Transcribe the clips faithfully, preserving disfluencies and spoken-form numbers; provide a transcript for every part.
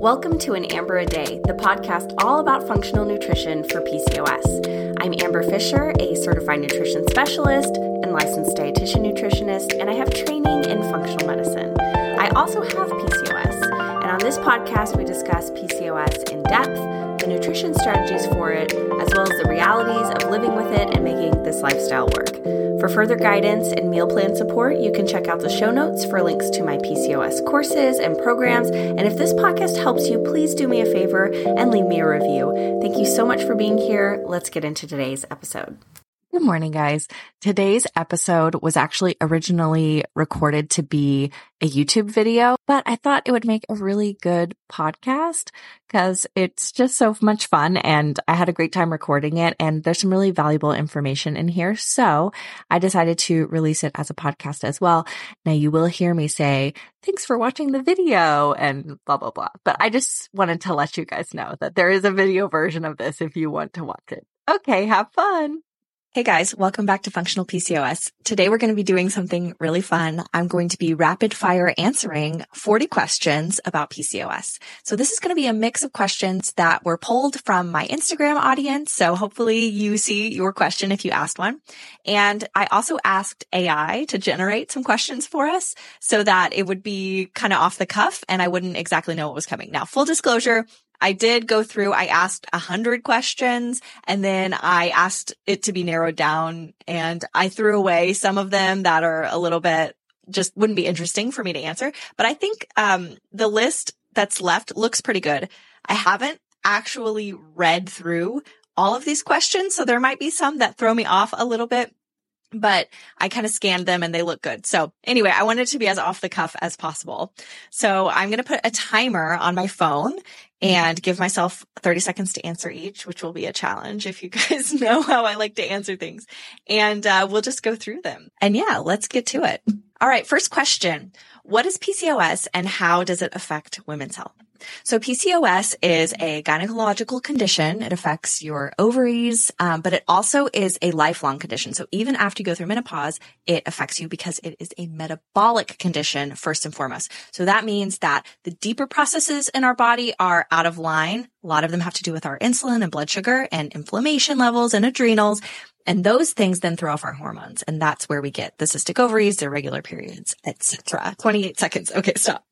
Welcome to An Amber a Day, the podcast all about functional nutrition for P C O S. I'm Amber Fisher, a certified nutrition specialist and licensed dietitian nutritionist, and I have training in functional medicine. I also have P C O S, and on this podcast we discuss P C O S in depth, the nutrition strategies for it, as well as the realities of living with it and making this lifestyle work. For further guidance and meal plan support, you can check out the show notes for links to my P C O S courses and programs. And if this podcast helps you, please do me a favor and leave me a review. Thank you so much for being here. Let's get into today's episode. Good morning, guys. Today's episode was actually originally recorded to be a YouTube video, but I thought it would make a really good podcast because it's just so much fun and I had a great time recording it and there's some really valuable information in here. So I decided to release it as a podcast as well. Now you will hear me say, thanks for watching the video and blah, blah, blah. But I just wanted to let you guys know that there is a video version of this if you want to watch it. Okay, have fun. Hey guys, welcome back to Functional P C O S. Today we're going to be doing something really fun. I'm going to be rapid fire answering forty questions about P C O S. So this is going to be a mix of questions that were pulled from my Instagram audience. So hopefully you see your question if you asked one. And I also asked A I to generate some questions for us so that it would be kind of off the cuff and I wouldn't exactly know what was coming. Now, full disclosure, I did go through, I asked a hundred questions and then I asked it to be narrowed down and I threw away some of them that are a little bit just wouldn't be interesting for me to answer. But I think, um, the list that's left looks pretty good. I haven't actually read through all of these questions. So there might be some that throw me off a little bit, but I kind of scanned them and they look good. So anyway, I wanted to be as off the cuff as possible. So I'm going to put a timer on my phone and give myself thirty seconds to answer each, which will be a challenge if you guys know how I like to answer things. And uh, we'll just go through them. And yeah, let's get to it. All right, first question. What is P C O S and how does it affect women's health? So P C O S is a gynecological condition. It affects your ovaries, um, but it also is a lifelong condition. So even after you go through menopause, it affects you because it is a metabolic condition first and foremost. So that means that the deeper processes in our body are out of line. A lot of them have to do with our insulin and blood sugar and inflammation levels and adrenals. And those things then throw off our hormones. And that's where we get the cystic ovaries, the irregular periods, et cetera. twenty-eight seconds. Okay, stop.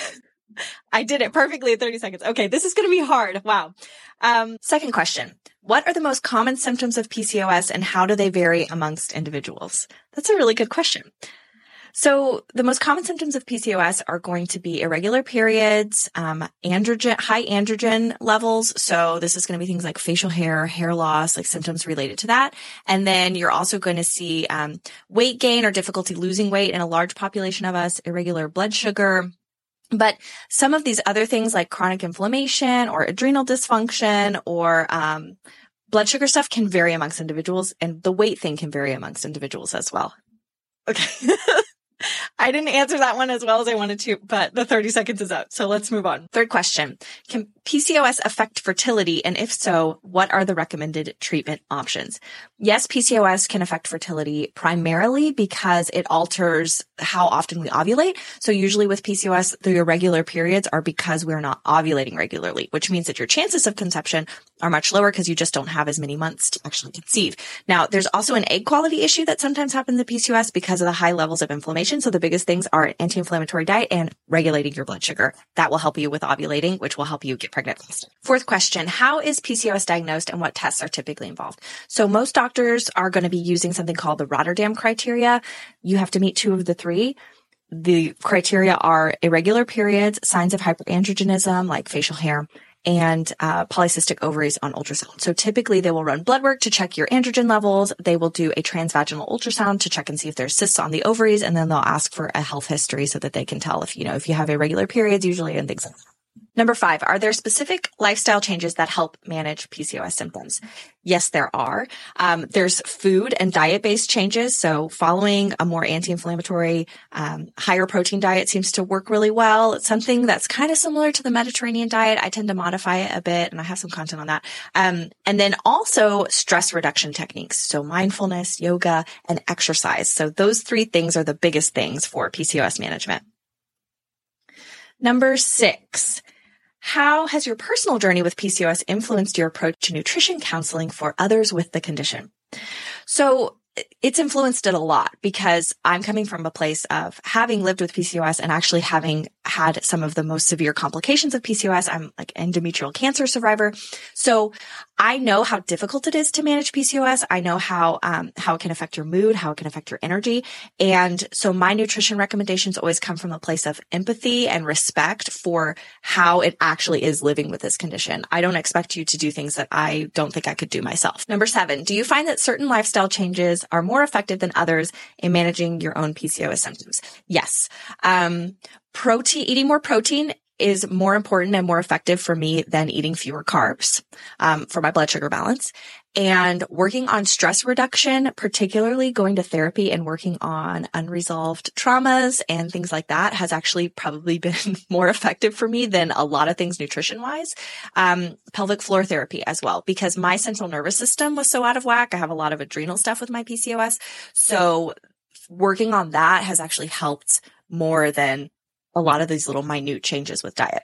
I did it perfectly in thirty seconds. Okay, this is going to be hard. Wow. Um, second question. What are the most common symptoms of P C O S and how do they vary amongst individuals? That's a really good question. So the most common symptoms of P C O S are going to be irregular periods, um, androgen, high androgen levels. So this is going to be things like facial hair, hair loss, like symptoms related to that. And then you're also going to see um, weight gain or difficulty losing weight in a large population of us, irregular blood sugar. But some of these other things like chronic inflammation or adrenal dysfunction or um, blood sugar stuff can vary amongst individuals, and the weight thing can vary amongst individuals as well. Okay. I didn't answer that one as well as I wanted to, but the thirty seconds is up. So let's move on. Third question. Can P C O S affect fertility? And if so, what are the recommended treatment options? Yes, P C O S can affect fertility primarily because it alters how often we ovulate. So usually with P C O S, the irregular periods are because we're not ovulating regularly, which means that your chances of conception are much lower because you just don't have as many months to actually conceive. Now, there's also an egg quality issue that sometimes happens in P C O S because of the high levels of inflammation. So the biggest things are an anti-inflammatory diet and regulating your blood sugar. That will help you with ovulating, which will help you get pregnant faster. Fourth question, how is P C O S diagnosed and what tests are typically involved? So most doctors are going to be using something called the Rotterdam criteria. You have to meet two of the three. The criteria are irregular periods, signs of hyperandrogenism like facial hair, and uh, polycystic ovaries on ultrasound. So typically they will run blood work to check your androgen levels. They will do a transvaginal ultrasound to check and see if there's cysts on the ovaries, and then they'll ask for a health history so that they can tell if, you know, if you have irregular periods usually and things like that. Number five, are there specific lifestyle changes that help manage P C O S symptoms? Yes, there are. Um, there's food and diet-based changes. So following a more anti-inflammatory, um, higher protein diet seems to work really well. It's something that's kind of similar to the Mediterranean diet. I tend to modify it a bit, and I have some content on that. Um, and then also stress reduction techniques. So mindfulness, yoga, and exercise. So those three things are the biggest things for P C O S management. Number six. How has your personal journey with P C O S influenced your approach to nutrition counseling for others with the condition? So it's influenced it a lot because I'm coming from a place of having lived with P C O S and actually having had some of the most severe complications of P C O S. I'm like endometrial cancer survivor. So I know how difficult it is to manage P C O S. I know how, um, how it can affect your mood, how it can affect your energy. And so my nutrition recommendations always come from a place of empathy and respect for how it actually is living with this condition. I don't expect you to do things that I don't think I could do myself. Number seven, do you find that certain lifestyle changes are more effective than others in managing your own P C O S symptoms? Yes. Um, protein, eating more protein is more important and more effective for me than eating fewer carbs, um, for my blood sugar balance. And working on stress reduction, particularly going to therapy and working on unresolved traumas and things like that, has actually probably been more effective for me than a lot of things nutrition wise. Um, pelvic floor therapy as well, because my central nervous system was so out of whack. I have a lot of adrenal stuff with my P C O S. So working on that has actually helped more than a lot of these little minute changes with diet.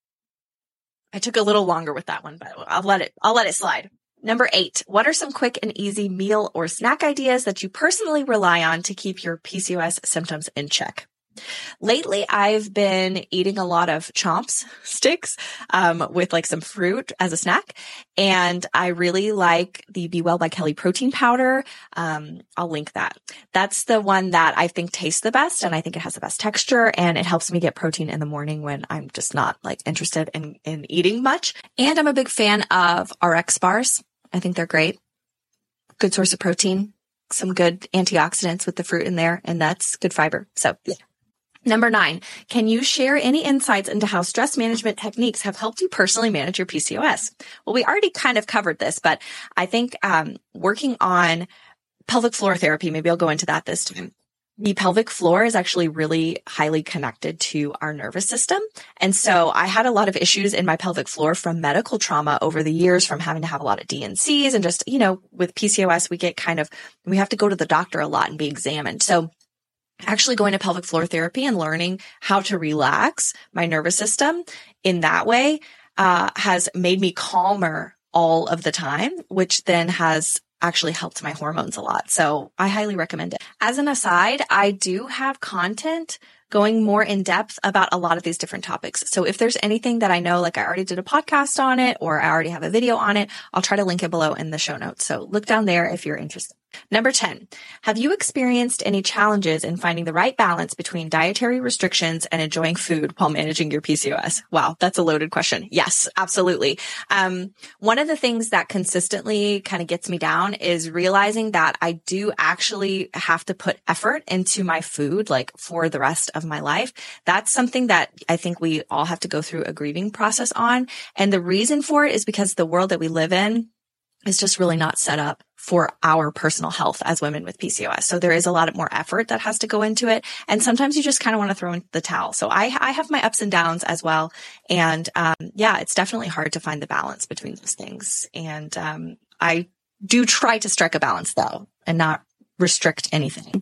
I took a little longer with that one, but I'll let it, I'll let it slide. Number eight, what are some quick and easy meal or snack ideas that you personally rely on to keep your P C O S symptoms in check? Lately, I've been eating a lot of Chomps sticks, um, with like some fruit as a snack. And I really like the Be Well by Kelly protein powder. Um, I'll link that. That's the one that I think tastes the best. And I think it has the best texture and it helps me get protein in the morning when I'm just not like interested in, in eating much. And I'm a big fan of R X bars. I think they're great. Good source of protein, some good antioxidants with the fruit in there and nuts, good fiber. So yeah. Number nine, can you share any insights into how stress management techniques have helped you personally manage your P C O S? Well, we already kind of covered this, but I think um, working on pelvic floor therapy, maybe I'll go into that this time. The pelvic floor is actually really highly connected to our nervous system. And so I had a lot of issues in my pelvic floor from medical trauma over the years, from having to have a lot of D N Cs and just, you know, with P C O S, we get kind of, we have to go to the doctor a lot and be examined. So actually going to pelvic floor therapy and learning how to relax my nervous system in that way uh, has made me calmer all of the time, which then has actually helped my hormones a lot. So I highly recommend it. As an aside, I do have content going more in depth about a lot of these different topics. So if there's anything that I know, like I already did a podcast on it or I already have a video on it, I'll try to link it below in the show notes. So look down there if you're interested. Number ten, have you experienced any challenges in finding the right balance between dietary restrictions and enjoying food while managing your P C O S? Wow, that's a loaded question. Yes, absolutely. Um, one of the things that consistently kind of gets me down is realizing that I do actually have to put effort into my food, like for the rest of my life. That's something that I think we all have to go through a grieving process on. And the reason for it is because the world that we live in is just really not set up for our personal health as women with P C O S. So there is a lot more effort that has to go into it. And sometimes you just kind of want to throw in the towel. So I, I have my ups and downs as well. And, um, yeah, it's definitely hard to find the balance between those things. And, um, I do try to strike a balance though, and not restrict anything.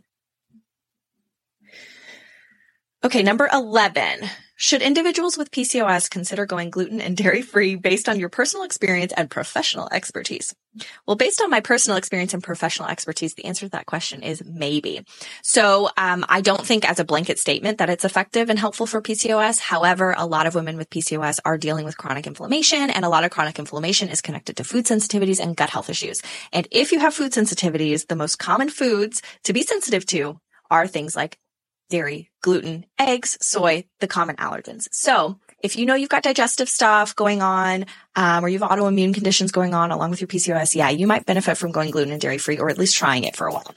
Okay. Number eleven. Should individuals with P C O S consider going gluten and dairy-free based on your personal experience and professional expertise? Well, based on my personal experience and professional expertise, the answer to that question is maybe. So um, I don't think as a blanket statement that it's effective and helpful for P C O S. However, a lot of women with P C O S are dealing with chronic inflammation, and a lot of chronic inflammation is connected to food sensitivities and gut health issues. And if you have food sensitivities, the most common foods to be sensitive to are things like dairy, gluten, eggs, soy, the common allergens. So if you know you've got digestive stuff going on, um, or you have autoimmune conditions going on along with your P C O S, yeah, you might benefit from going gluten and dairy free, or at least trying it for a while.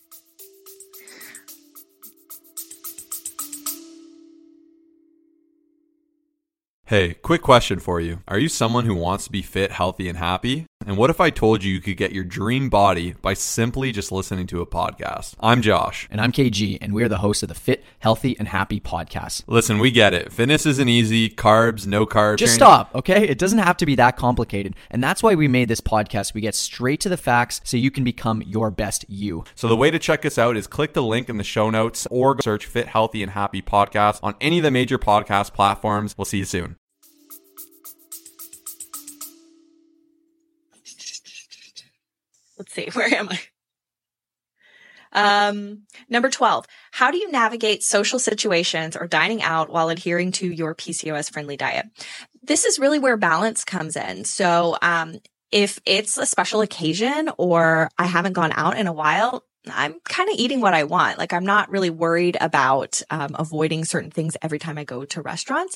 Hey, quick question for you. Are you someone who wants to be fit, healthy, and happy? And what if I told you you could get your dream body by simply just listening to a podcast? I'm Josh. And I'm K G, and we are the hosts of the Fit, Healthy, and Happy podcast. Listen, we get it. Fitness isn't easy. Carbs, no carbs. Just stop, okay? It doesn't have to be that complicated. And that's why we made this podcast. We get straight to the facts so you can become your best you. So the way to check us out is click the link in the show notes or search Fit, Healthy, and Happy podcast on any of the major podcast platforms. We'll see you soon. let's see, where am I? Um, number twelve, how do you navigate social situations or dining out while adhering to your P C O S friendly diet? This is really where balance comes in. So, um, if it's a special occasion or I haven't gone out in a while, I'm kind of eating what I want. Like, I'm not really worried about um, avoiding certain things every time I go to restaurants.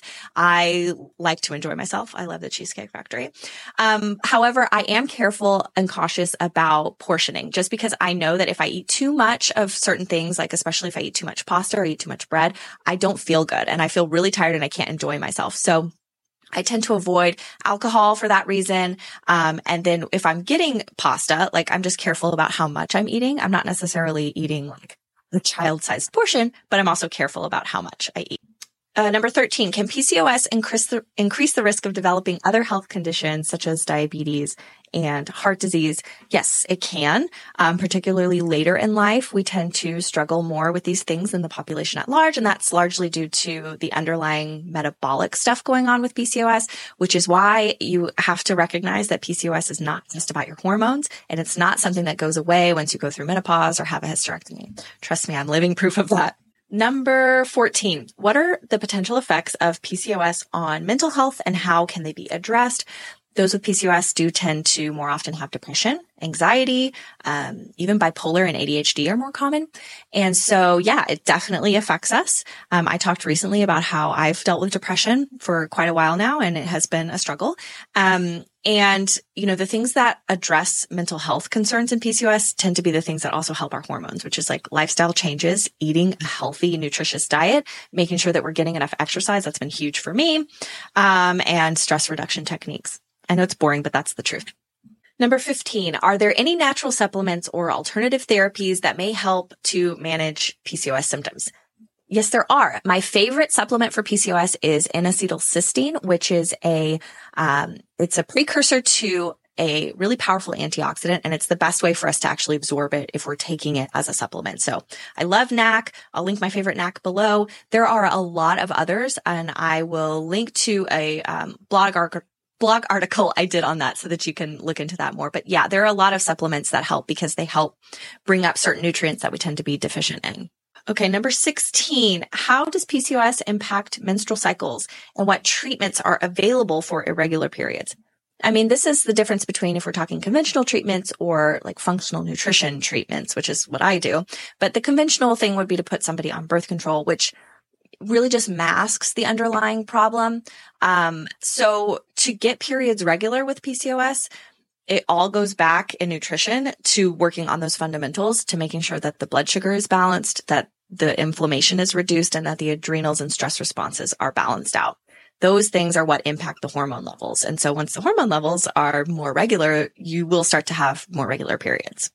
I like to enjoy myself. I love the Cheesecake Factory. Um, however, I am careful and cautious about portioning, just because I know that if I eat too much of certain things, like especially if I eat too much pasta or eat too much bread, I don't feel good and I feel really tired and I can't enjoy myself. So I tend to avoid alcohol for that reason. Um, and then if I'm getting pasta, like I'm just careful about how much I'm eating. I'm not necessarily eating like the child-sized portion, but I'm also careful about how much I eat. Uh, number thirteen, can P C O S increase the, increase the risk of developing other health conditions such as diabetes and heart disease? Yes, it can. Um, particularly later in life, we tend to struggle more with these things than the population at large. And that's largely due to the underlying metabolic stuff going on with P C O S, which is why you have to recognize that P C O S is not just about your hormones. And it's not something that goes away once you go through menopause or have a hysterectomy. Trust me, I'm living proof of that. Number fourteen, what are the potential effects of P C O S on mental health and how can they be addressed? Those with P C O S do tend to more often have depression, anxiety, um, even bipolar and A D H D are more common. And so, yeah, it definitely affects us. Um, I talked recently about how I've dealt with depression for quite a while now, and it has been a struggle. Um, and, you know, the things that address mental health concerns in P C O S tend to be the things that also help our hormones, which is like lifestyle changes, eating a healthy, nutritious diet, making sure that we're getting enough exercise. That's been huge for me. Um, and stress reduction techniques. I know it's boring, but that's the truth. Number fifteen, are there any natural supplements or alternative therapies that may help to manage P C O S symptoms? Yes, there are. My favorite supplement for P C O S is N-acetylcysteine, which is a, um, it's a precursor to a really powerful antioxidant, and it's the best way for us to actually absorb it if we're taking it as a supplement. So I love N A C. I'll link my favorite N A C below. There are a lot of others, and I will link to a um, blog article blog article I did on that so that you can look into that more. But yeah, there are a lot of supplements that help because they help bring up certain nutrients that we tend to be deficient in. Okay, number sixteen, how does P C O S impact menstrual cycles and what treatments are available for irregular periods? I mean, this is the difference between if we're talking conventional treatments or like functional nutrition treatments, which is what I do. But the conventional thing would be to put somebody on birth control, which really just masks the underlying problem. Um, so to get periods regular with P C O S, it all goes back in nutrition to working on those fundamentals, to making sure that the blood sugar is balanced, that the inflammation is reduced, and that the adrenals and stress responses are balanced out. Those things are what impact the hormone levels. And so once the hormone levels are more regular, you will start to have more regular periods.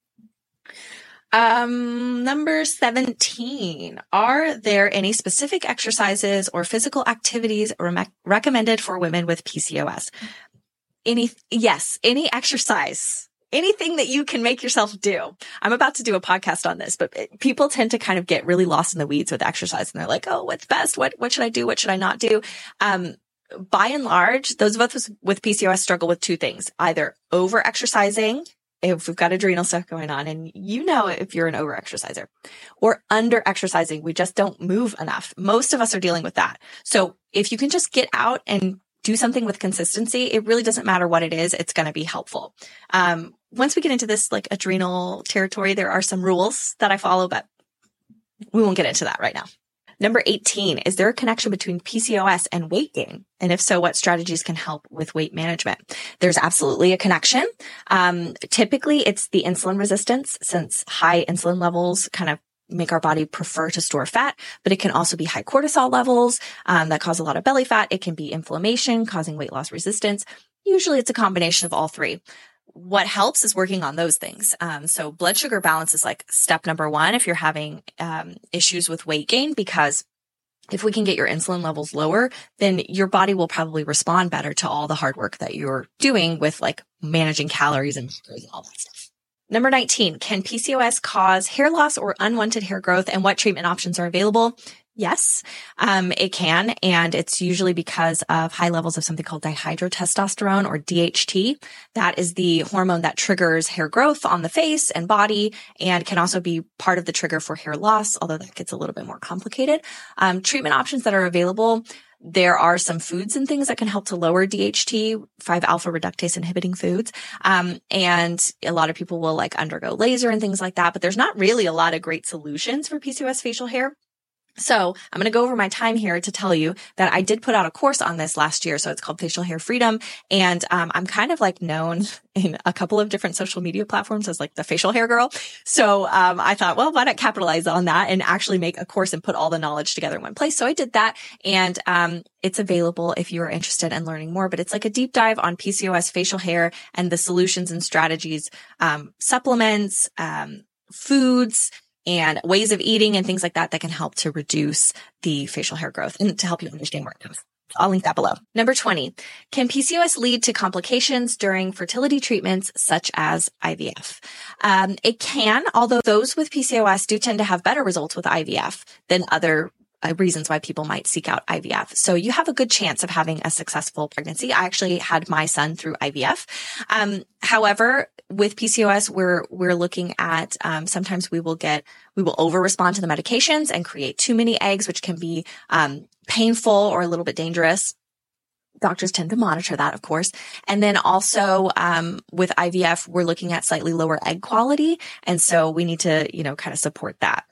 Um, number seventeen, are there any specific exercises or physical activities re- recommended for women with P C O S? Any, yes, any exercise, anything that you can make yourself do. I'm about to do a podcast on this, but it, people tend to kind of get really lost in the weeds with exercise, and they're like, oh, what's best? What, what should I do? What should I not do? Um, by and large, those of us with P C O S struggle with two things, either over exercising, if we've got adrenal stuff going on, and you know if you're an over-exerciser, or under-exercising, we just don't move enough. Most of us are dealing with that. So if you can just get out and do something with consistency, it really doesn't matter what it is, it's going to be helpful. Um, once we get into this like adrenal territory, there are some rules that I follow, but we won't get into that right now. Number eighteen, is there a connection between P C O S and weight gain? And if so, what strategies can help with weight management? There's absolutely a connection. Um, typically it's the insulin resistance, since high insulin levels kind of make our body prefer to store fat, but it can also be high cortisol levels um, that cause a lot of belly fat. It can be inflammation causing weight loss resistance. Usually it's a combination of all three. What helps is working on those things. Um, so blood sugar balance is like step number one if you're having um, issues with weight gain, because if we can get your insulin levels lower, then your body will probably respond better to all the hard work that you're doing with like managing calories and all that stuff. Number nineteen, can P C O S cause hair loss or unwanted hair growth, and what treatment options are available? Yes, um, it can. And it's usually because of high levels of something called dihydrotestosterone or D H T. That is the hormone that triggers hair growth on the face and body and can also be part of the trigger for hair loss, although that gets a little bit more complicated. Um, treatment options that are available. There are some foods and things that can help to lower D H T, five alpha reductase inhibiting foods. Um, and a lot of people will like undergo laser and things like that, but there's not really a lot of great solutions for P C O S facial hair. So I'm going to go over my time here to tell you that I did put out a course on this last year. So it's called Facial Hair Freedom. And um, I'm kind of like known in a couple of different social media platforms as like the facial hair girl. So um, I thought, well, why not capitalize on that and actually make a course and put all the knowledge together in one place? So I did that. And um, it's available if you are interested in learning more. But it's like a deep dive on P C O S facial hair and the solutions and strategies, um, supplements, um, foods, and ways of eating and things like that that can help to reduce the facial hair growth and to help you understand where it goes. I'll link that below. Number twenty, can P C O S lead to complications during fertility treatments such as I V F? Um, it can, although those with P C O S do tend to have better results with I V F than other Uh, reasons why people might seek out I V F. So you have a good chance of having a successful pregnancy. I actually had my son through I V F. Um, however, with P C O S, we're, we're looking at, um, sometimes we will get, we will over respond to the medications and create too many eggs, which can be, um, painful or a little bit dangerous. Doctors tend to monitor that, of course. And then also, um, with I V F, we're looking at slightly lower egg quality. And so we need to, you know, kind of support that.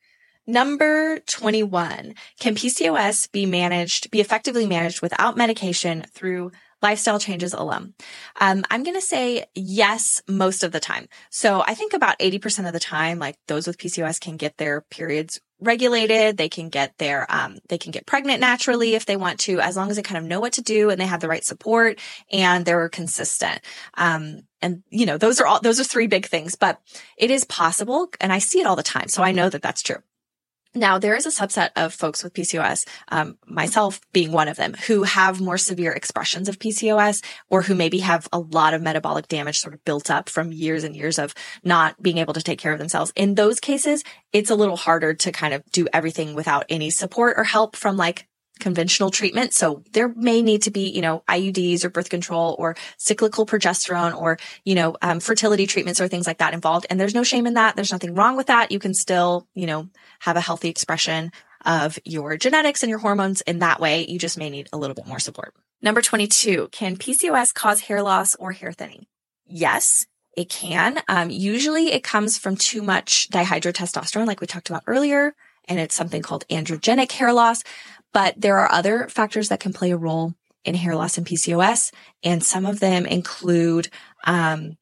Number twenty-one, can P C O S be managed, be effectively managed without medication through lifestyle changes alone? Um, I'm going to say yes, most of the time. So I think about eighty percent of the time, like those with P C O S can get their periods regulated. They can get their, um, they can get pregnant naturally if they want to, as long as they kind of know what to do and they have the right support and they're consistent. Um, and you know, those are all, those are three big things, but it is possible. And I see it all the time. So I know that that's true. Now, there is a subset of folks with P C O S, um, myself being one of them, who have more severe expressions of P C O S or who maybe have a lot of metabolic damage sort of built up from years and years of not being able to take care of themselves. In those cases, it's a little harder to kind of do everything without any support or help from like conventional treatment. So there may need to be, you know, I U Ds or birth control or cyclical progesterone or, you know, um, fertility treatments or things like that involved. And there's no shame in that. There's nothing wrong with that. You can still, you know, have a healthy expression of your genetics and your hormones in that way. You just may need a little bit more support. Number twenty-two, can P C O S cause hair loss or hair thinning? Yes, it can. Um, usually it comes from too much dihydrotestosterone, like we talked about earlier, and it's something called androgenic hair loss. But there are other factors that can play a role in hair loss and P C O S, and some of them include um,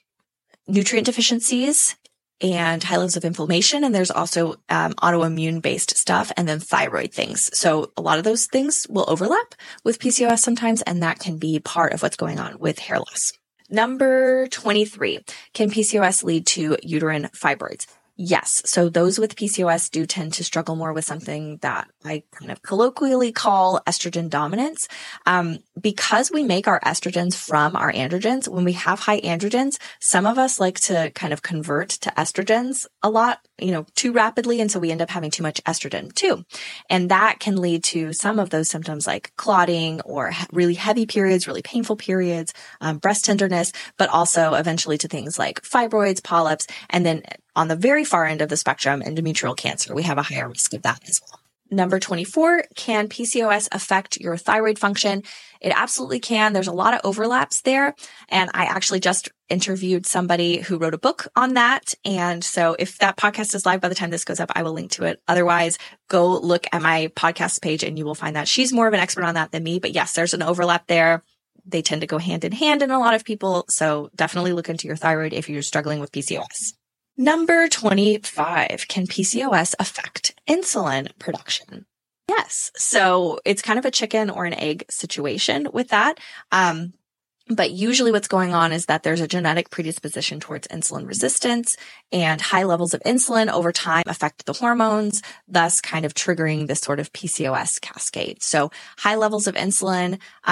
nutrient deficiencies and high levels of inflammation. And there's also um, autoimmune-based stuff and then thyroid things. So a lot of those things will overlap with P C O S sometimes, and that can be part of what's going on with hair loss. Number twenty-three, can P C O S lead to uterine fibroids? Yes. So those with P C O S do tend to struggle more with something that I kind of colloquially call estrogen dominance. Um, because we make our estrogens from our androgens, when we have high androgens, some of us like to kind of convert to estrogens a lot, you know, too rapidly. And so we end up having too much estrogen too. And that can lead to some of those symptoms like clotting or he- really heavy periods, really painful periods, um, breast tenderness, but also eventually to things like fibroids, polyps, and then on the very far end of the spectrum, endometrial cancer. We have a higher risk of that as well. Number twenty-four, can P C O S affect your thyroid function? It absolutely can. There's a lot of overlaps there. And I actually just interviewed somebody who wrote a book on that. And so if that podcast is live by the time this goes up, I will link to it. Otherwise, go look at my podcast page and you will find that she's more of an expert on that than me. But yes, there's an overlap there. They tend to go hand in hand in a lot of people. So definitely look into your thyroid if you're struggling with P C O S. Number twenty-five, can P C O S affect insulin production? Yes. So it's kind of a chicken or an egg situation with that. Um, but usually what's going on is that there's a genetic predisposition towards insulin resistance, and high levels of insulin over time affect the hormones, thus kind of triggering this sort of P C O S cascade. So high levels of insulin, um,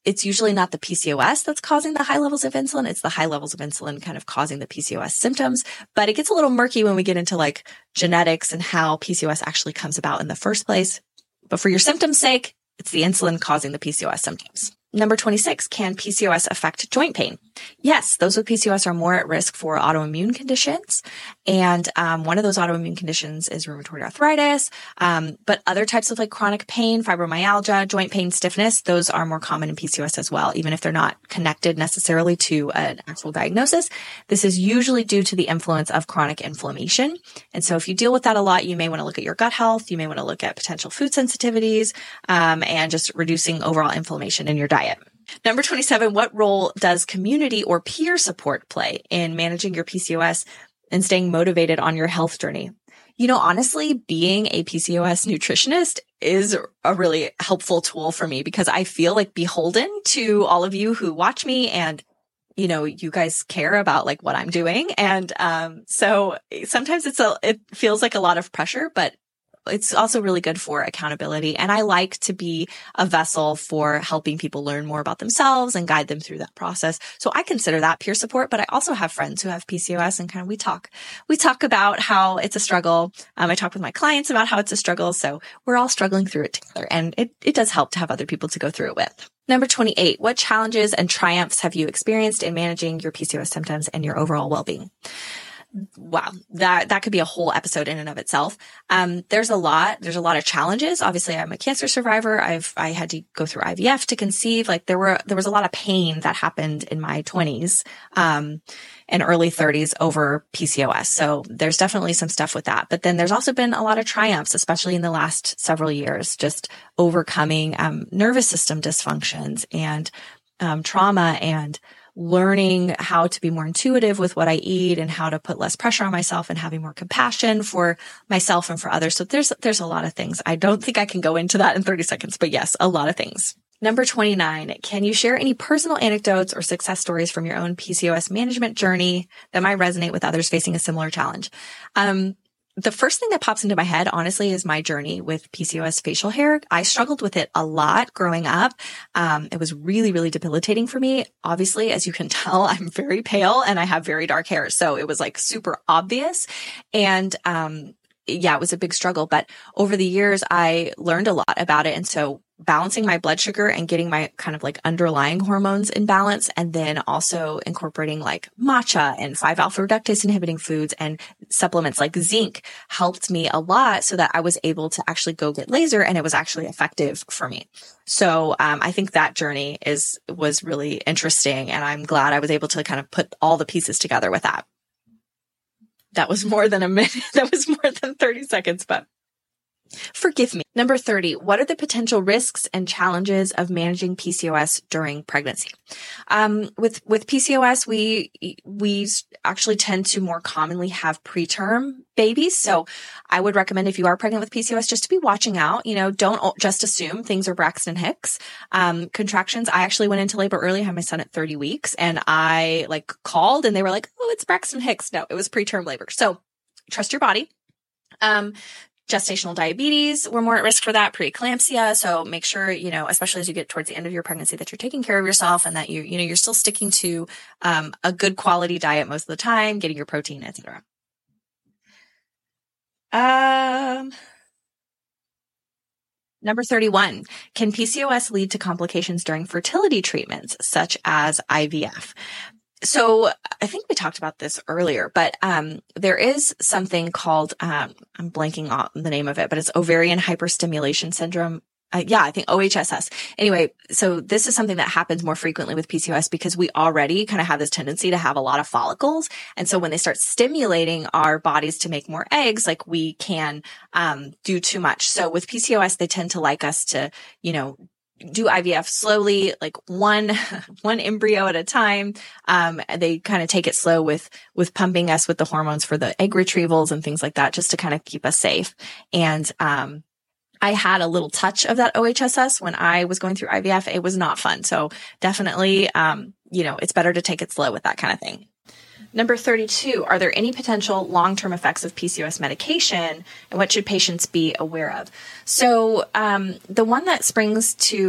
it's usually not the P C O S that's causing the high levels of insulin. It's the high levels of insulin kind of causing the P C O S symptoms. But it gets a little murky when we get into like genetics and how P C O S actually comes about in the first place. But for your symptoms' sake, it's the insulin causing the P C O S symptoms. Number twenty-six, can P C O S affect joint pain? Yes, those with P C O S are more at risk for autoimmune conditions. And um, one of those autoimmune conditions is rheumatoid arthritis. Um, but other types of like chronic pain, fibromyalgia, joint pain, stiffness, those are more common in P C O S as well, even if they're not connected necessarily to an actual diagnosis. This is usually due to the influence of chronic inflammation. And so if you deal with that a lot, you may want to look at your gut health. You may want to look at potential food sensitivities um, and just reducing overall inflammation in your diet. Number twenty-seven, what role does community or peer support play in managing your P C O S and staying motivated on your health journey? You know, honestly, being a P C O S nutritionist is a really helpful tool for me because I feel like beholden to all of you who watch me and, you know, you guys care about like what I'm doing. And, um, so sometimes it's a, it feels like a lot of pressure, but it's also really good for accountability. And I like to be a vessel for helping people learn more about themselves and guide them through that process. So I consider that peer support, but I also have friends who have P C O S and kind of we talk, we talk about how it's a struggle. Um, I talk with my clients about how it's a struggle. So we're all struggling through it together. And it, it does help to have other people to go through it with. Number twenty-eight, what challenges and triumphs have you experienced in managing your P C O S symptoms and your overall well-being? Wow, that, that could be a whole episode in and of itself. Um, there's a lot, there's a lot of challenges. Obviously, I'm a cancer survivor. I've, I had to go through I V F to conceive. Like there were, there was a lot of pain that happened in my twenties, um, and early thirties over P C O S. So there's definitely some stuff with that. But then there's also been a lot of triumphs, especially in the last several years, just overcoming, um, nervous system dysfunctions and, um, trauma and learning how to be more intuitive with what I eat and how to put less pressure on myself and having more compassion for myself and for others. So there's, there's a lot of things. I don't think I can go into that in thirty seconds, but yes, a lot of things. Number twenty-nine, can you share any personal anecdotes or success stories from your own P C O S management journey that might resonate with others facing a similar challenge? Um, The first thing that pops into my head, honestly, is my journey with P C O S facial hair. I struggled with it a lot growing up. Um, it was really, really debilitating for me. Obviously, as you can tell, I'm very pale and I have very dark hair. So it was like super obvious. And, um, yeah, it was a big struggle, but over the years, I learned a lot about it. And so balancing my blood sugar and getting my kind of like underlying hormones in balance, and then also incorporating like matcha and five alpha reductase inhibiting foods and supplements like zinc helped me a lot so that I was able to actually go get laser and it was actually effective for me. So, um, I think that journey is, was really interesting, and I'm glad I was able to kind of put all the pieces together with that. That was more than a minute. That was more than thirty seconds, but forgive me. Number thirty, what are the potential risks and challenges of managing P C O S during pregnancy? Um, with, with P C O S, we, we actually tend to more commonly have preterm babies. So I would recommend if you are pregnant with P C O S, just to be watching out, you know, don't just assume things are Braxton Hicks. Um, contractions. I actually went into labor early. I had my son at thirty weeks and I like called and they were like, oh, it's Braxton Hicks. No, it was preterm labor. So trust your body. Um, Gestational diabetes, we're more at risk for that, preeclampsia. So make sure, you know, especially as you get towards the end of your pregnancy, that you're taking care of yourself and that you, you know, you're still sticking to, um, a good quality diet most of the time, getting your protein, et cetera. Um, number thirty-one, can P C O S lead to complications during fertility treatments, such as I V F? So I think we talked about this earlier, but um, there is something called, um, I'm blanking on the name of it, but it's ovarian hyperstimulation syndrome. Uh, yeah, I think O H S S. Anyway, so this is something that happens more frequently with P C O S because we already kind of have this tendency to have a lot of follicles. And so when they start stimulating our bodies to make more eggs, like we can um, do too much. So with P C O S, they tend to like us to, you know, do I V F slowly, like one, one embryo at a time. Um, they kind of take it slow with, with pumping us with the hormones for the egg retrievals and things like that, just to kind of keep us safe. And, um, I had a little touch of that O H S S when I was going through I V F. It was not fun. So definitely, um, you know, it's better to take it slow with that kind of thing. Number thirty-two, are there any potential long-term effects of P C O S medication, and what should patients be aware of? So um, the one that springs to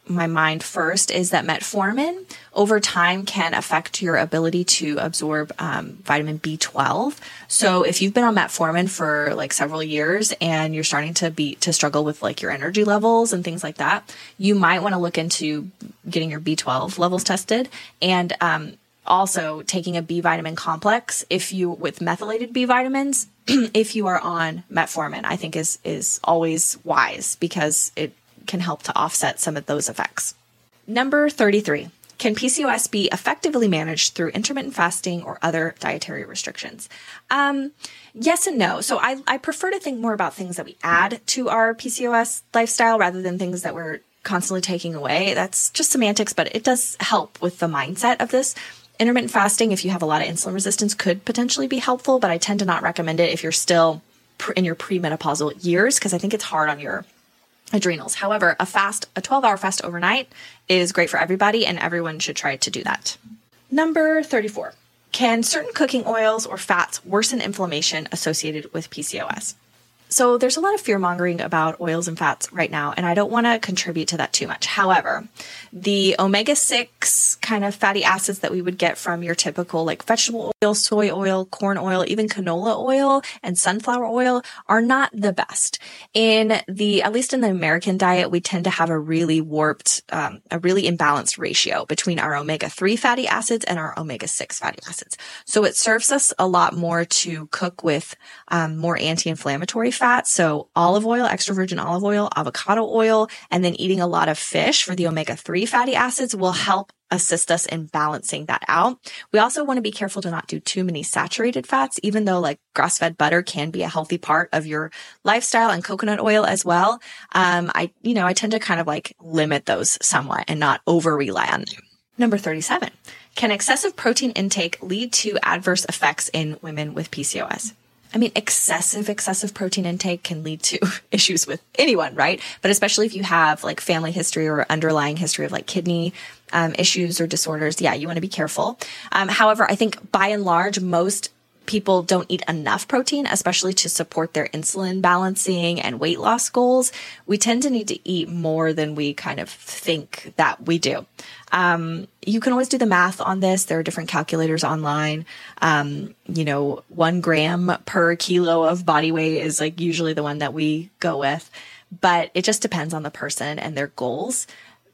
my mind first is that metformin over time can affect your ability to absorb um, vitamin B twelve. So if you've been on metformin for like several years and you're starting to be to struggle with like your energy levels and things like that, you might want to look into getting your B twelve levels tested, and um, also taking a B vitamin complex if you with methylated B vitamins if you are on metformin, I think is is always wise because it can help to offset some of those effects. Number thirty-three, can P C O S be effectively managed through intermittent fasting or other dietary restrictions? Um, yes and no. So I, I prefer to think more about things that we add to our P C O S lifestyle rather than things that we're constantly taking away. That's just semantics, but it does help with the mindset of this. Intermittent fasting, if you have a lot of insulin resistance, could potentially be helpful, but I tend to not recommend it if you're still in your premenopausal years because I think it's hard on your adrenals. However, a fast, a twelve hour fast overnight is great for everybody, and everyone should try to do that. Number thirty-four, can certain cooking oils or fats worsen inflammation associated with P C O S? So there's a lot of fear mongering about oils and fats right now, and I don't want to contribute to that too much. However, the omega six kind of fatty acids that we would get from your typical like vegetable oil, soy oil, corn oil, even canola oil and sunflower oil are not the best. In the, at least in the American diet, we tend to have a really warped, um, a really imbalanced ratio between our omega three fatty acids and our omega six fatty acids. So it serves us a lot more to cook with um, more anti-inflammatory fats. Fats, so olive oil, extra virgin olive oil, avocado oil, and then eating a lot of fish for the omega three fatty acids will help assist us in balancing that out. We also want to be careful to not do too many saturated fats, even though like grass-fed butter can be a healthy part of your lifestyle, and coconut oil as well. Um, I, you know, I tend to kind of like limit those somewhat and not over rely on them. Number thirty-seven, can excessive protein intake lead to adverse effects in women with P C O S? I mean, excessive, excessive protein intake can lead to issues with anyone, right? But especially if you have like family history or underlying history of like kidney um, issues or disorders, yeah, you want to be careful. Um, however, I think by and large, most people don't eat enough protein, especially to support their insulin balancing and weight loss goals. We tend to need to eat more than we kind of think that we do. Um, you can always do the math on this. There are different calculators online. Um, you know, one gram per kilo of body weight is like usually the one that we go with, but it just depends on the person and their goals.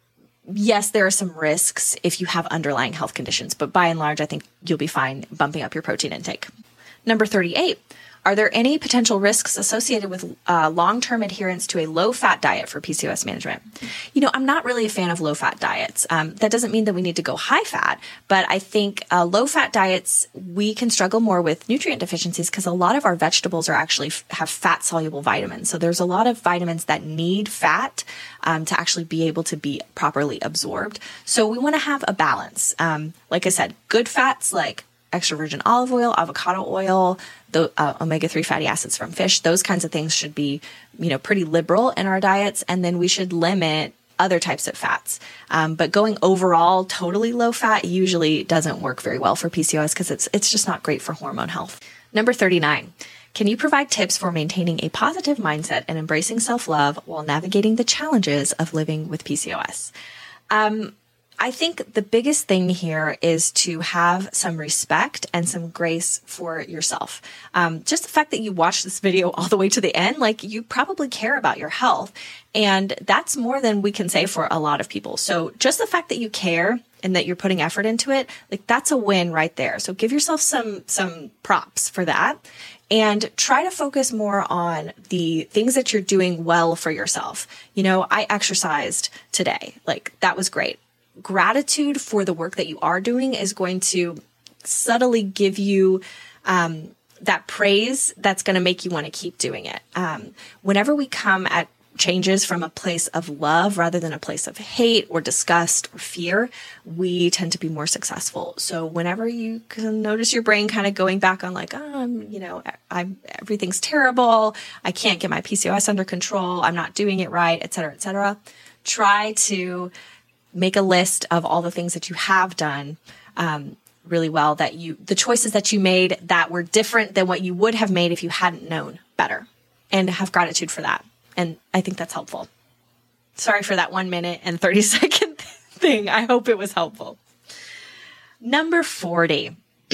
Yes, there are some risks if you have underlying health conditions, but by and large, I think you'll be fine bumping up your protein intake. Number thirty-eight, are there any potential risks associated with uh, long-term adherence to a low-fat diet for P C O S management? You know, I'm not really a fan of low-fat diets. Um, that doesn't mean that we need to go high-fat, but I think uh, low-fat diets, we can struggle more with nutrient deficiencies because a lot of our vegetables are actually f- have fat-soluble vitamins. So there's a lot of vitamins that need fat um, to actually be able to be properly absorbed. So we want to have a balance. Um, like I said, good fats like extra virgin olive oil, avocado oil, the uh, omega three fatty acids from fish, those kinds of things should be, you know, pretty liberal in our diets. And then we should limit other types of fats. Um, but going overall totally low fat usually doesn't work very well for P C O S because it's, it's just not great for hormone health. Number thirty-nine, can you provide tips for maintaining a positive mindset and embracing self-love while navigating the challenges of living with P C O S? Um, I think the biggest thing here is to have some respect and some grace for yourself. Um, just the fact that you watched this video all the way to the end, like you probably care about your health. And that's more than we can say for a lot of people. So just the fact that you care and that you're putting effort into it, like that's a win right there. So give yourself some, some props for that. And try to focus more on the things that you're doing well for yourself. You know, I exercised today. Like that was great. Gratitude for the work that you are doing is going to subtly give you um, that praise that's going to make you want to keep doing it. Um, whenever we come at changes from a place of love rather than a place of hate or disgust or fear, we tend to be more successful. So whenever you can notice your brain kind of going back on like, oh, I'm, you know, I'm, everything's terrible. I can't get my P C O S under control. I'm not doing it right, et cetera, et cetera. Try to make a list of all the things that you have done um, really well, that you, the choices that you made that were different than what you would have made if you hadn't known better, and have gratitude for that. And I think that's helpful. Sorry for that one minute and thirty second thing. I hope it was helpful. Number forty.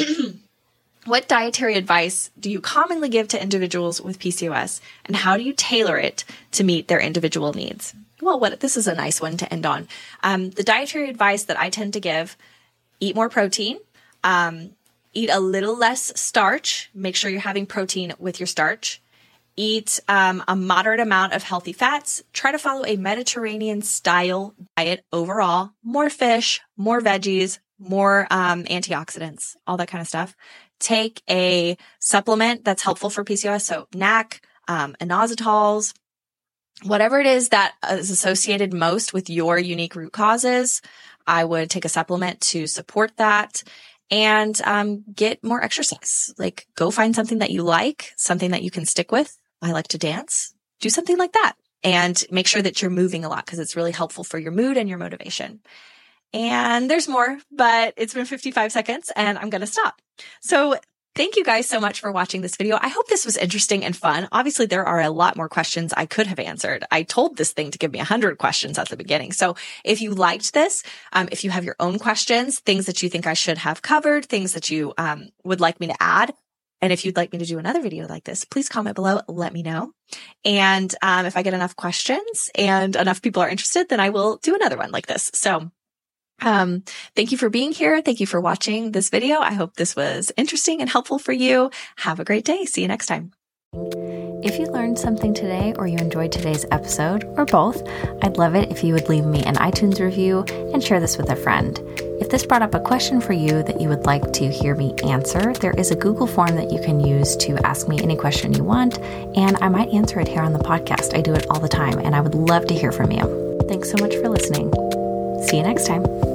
What dietary advice do you commonly give to individuals with P C O S, and how do you tailor it to meet their individual needs? Well, what this is a nice one to end on. Um, the dietary advice that I tend to give: eat more protein, um, eat a little less starch. Make sure you're having protein with your starch. Eat um, a moderate amount of healthy fats. Try to follow a Mediterranean style diet overall. More fish, more veggies, more um, antioxidants, all that kind of stuff. Take a supplement that's helpful for P C O S. So N A C, um, inositols, whatever it is that is associated most with your unique root causes. I would take a supplement to support that. And um, get more exercise. Like, go find something that you like, something that you can stick with. I like to dance. Do something like that. And make sure that you're moving a lot, because it's really helpful for your mood and your motivation. And there's more, but it's been fifty-five seconds and I'm going to stop. So thank you guys so much for watching this video. I hope this was interesting and fun. Obviously, there are a lot more questions I could have answered. I told this thing to give me one hundred questions at the beginning. So if you liked this, um, if you have your own questions, things that you think I should have covered, things that you um, would like me to add, and if you'd like me to do another video like this, please comment below. Let me know. And um, if I get enough questions and enough people are interested, then I will do another one like this. So Um, thank you for being here. Thank you for watching this video. I hope this was interesting and helpful for you. Have a great day. See you next time. If you learned something today or you enjoyed today's episode, or both, I'd love it if you would leave me an iTunes review and share this with a friend. If this brought up a question for you that you would like to hear me answer, there is a Google form that you can use to ask me any question you want, and I might answer it here on the podcast. I do it all the time, and I would love to hear from you. Thanks so much for listening. See you next time.